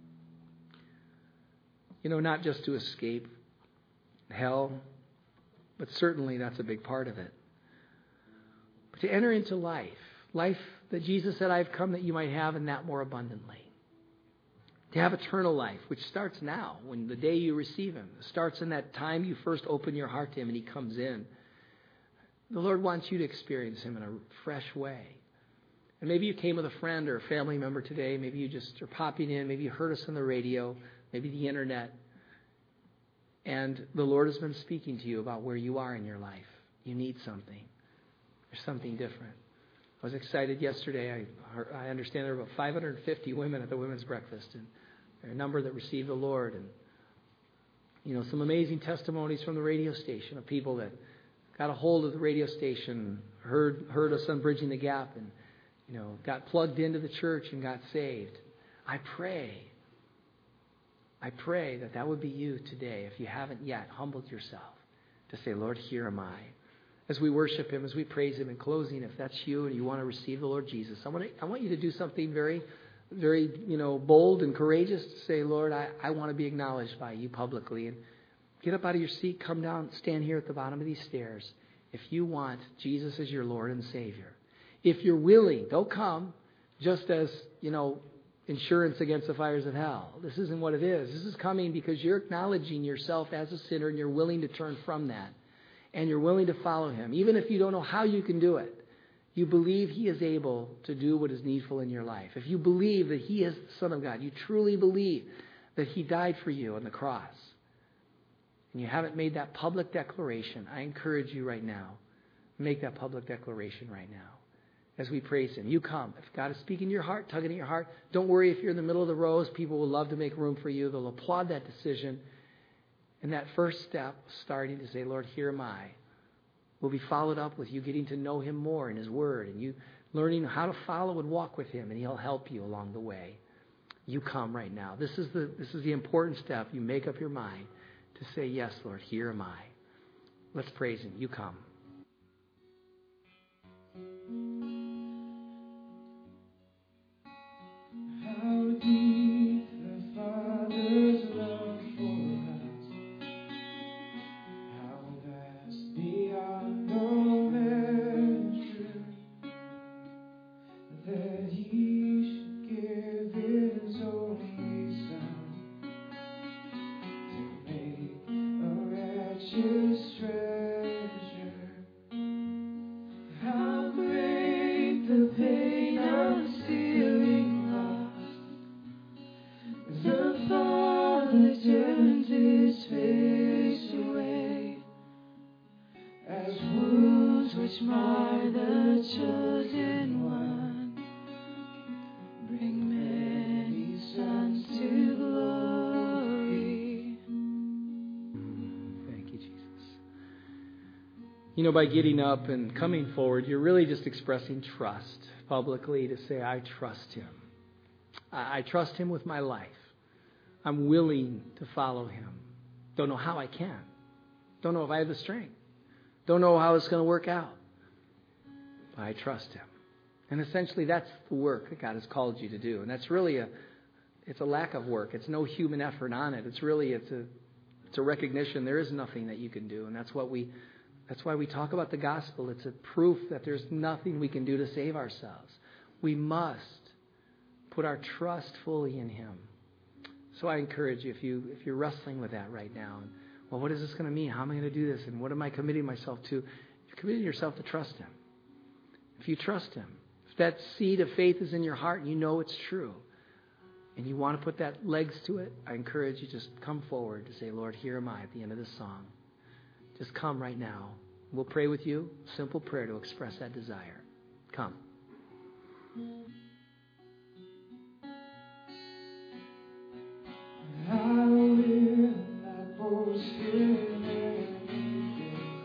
Not just to escape hell, but certainly that's a big part of it. But to enter into life that Jesus said, I've come that you might have, and that more abundantly. To have eternal life, which starts now, when the day you receive Him. It starts in that time you first open your heart to Him and He comes in. The Lord wants you to experience Him in a fresh way. And maybe you came with a friend or a family member today. Maybe you just are popping in. Maybe you heard us on the radio. Maybe the internet. And the Lord has been speaking to you about where you are in your life. You need something. There's something different. I was excited yesterday. I understand there were about 550 women at the women's breakfast, and there are a number that received the Lord. And, some amazing testimonies from the radio station of people that got a hold of the radio station, heard us on Bridging the Gap, and, got plugged into the church and got saved. I pray that would be you today, if you haven't yet humbled yourself, to say, Lord, here am I. As we worship Him, as we praise Him in closing, if that's you and you want to receive the Lord Jesus, I want you to do something very, very, bold and courageous to say, Lord, I want to be acknowledged by you publicly. And get up out of your seat, come down, stand here at the bottom of these stairs. If you want Jesus as your Lord and Savior. If you're willing, don't come just as, insurance against the fires of hell. This isn't what it is. This is coming because you're acknowledging yourself as a sinner and you're willing to turn from that. And you're willing to follow Him. Even if you don't know how you can do it, you believe He is able to do what is needful in your life. If you believe that He is the Son of God, you truly believe that He died for you on the cross, and you haven't made that public declaration, I encourage you right now, make that public declaration right now. As we praise Him, you come. If God is speaking to your heart, tugging at your heart, don't worry if you're in the middle of the rows. People will love to make room for you. They'll applaud that decision. And that first step, starting to say, Lord, here am I, will be followed up with you getting to know Him more in His Word, and you learning how to follow and walk with Him, and He'll help you along the way. You come right now. This is the important step. You make up your mind to say, yes, Lord, here am I. Let's praise Him. You come. How deep the Father's love for us, how vast beyond all measure, that He should give His only Son to make a wretched treasure. How great the pain of feeling lost. The Father turned His face away, as wounds which mar the chosen one bring many sons to glory. Thank you, Jesus. By getting up and coming forward, you're really just expressing trust publicly to say, I trust Him. I trust Him with my life. I'm willing to follow Him. Don't know how I can. Don't know if I have the strength. Don't know how it's going to work out. But I trust Him. And essentially that's the work that God has called you to do. And that's really it's a lack of work. It's no human effort on it. It's a recognition there is nothing that you can do. And that's why we talk about the gospel. It's a proof that there's nothing we can do to save ourselves. We must put our trust fully in Him. So I encourage you, if you're wrestling with that right now, well, what is this going to mean? How am I going to do this? And what am I committing myself to? You're committing yourself to trust Him. If you trust Him, if that seed of faith is in your heart and you know it's true, and you want to put that legs to it, I encourage you just come forward to say, Lord, here am I at the end of this song. Just come right now. We'll pray with you. Simple prayer to express that desire. Come. I will not boast in anything.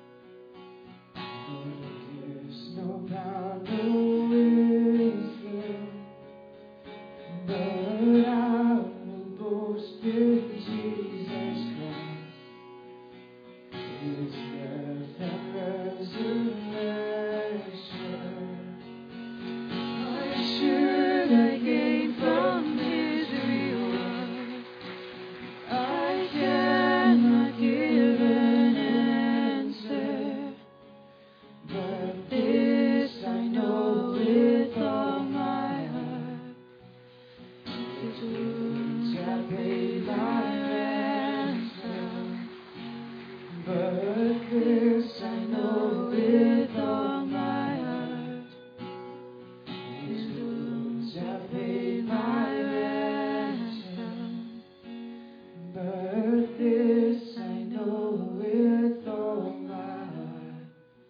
There's no power, no wisdom, but I will boast in Jesus Christ, His death and resurrection. I should have gained from His reward. I cannot give an answer, but this I know with all my heart. His wounds have paid my ransom, but this I know with all my heart. His wounds have paid my ransom, but this I know with all my heart.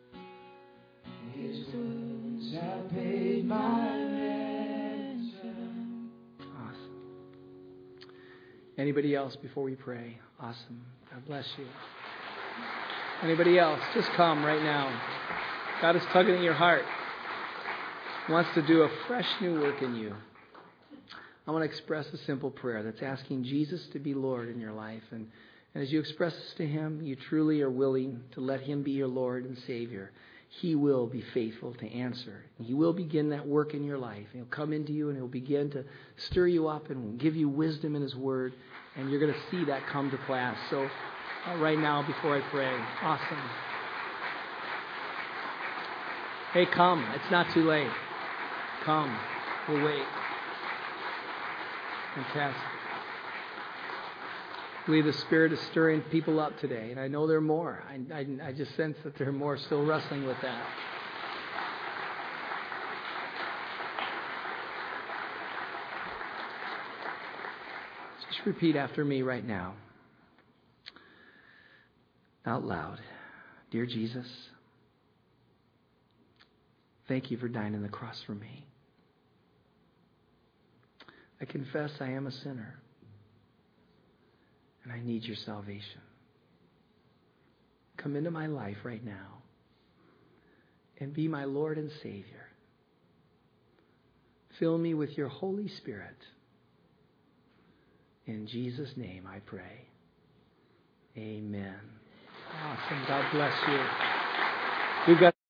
His wounds have paid my ransom. Awesome. Anybody else before we pray? Awesome. God bless you. Anybody else? Just come right now. God is tugging at your heart. He wants to do a fresh new work in you. I want to express a simple prayer that's asking Jesus to be Lord in your life. And as you express this to Him, you truly are willing to let Him be your Lord and Savior. He will be faithful to answer. And He will begin that work in your life. He'll come into you and He'll begin to stir you up and give you wisdom in His Word. And you're going to see that come to pass. So right now, before I pray, awesome. Hey, come. It's not too late. Come. We'll wait. Fantastic. I believe the Spirit is stirring people up today, and I know there are more. I just sense that there are more still wrestling with that. Just repeat after me right now, out loud. Dear Jesus, thank you for dying on the cross for me. I confess I am a sinner, and I need your salvation. Come into my life right now and be my Lord and Savior. Fill me with your Holy Spirit. In Jesus' name I pray. Amen. Awesome. God bless you. We've got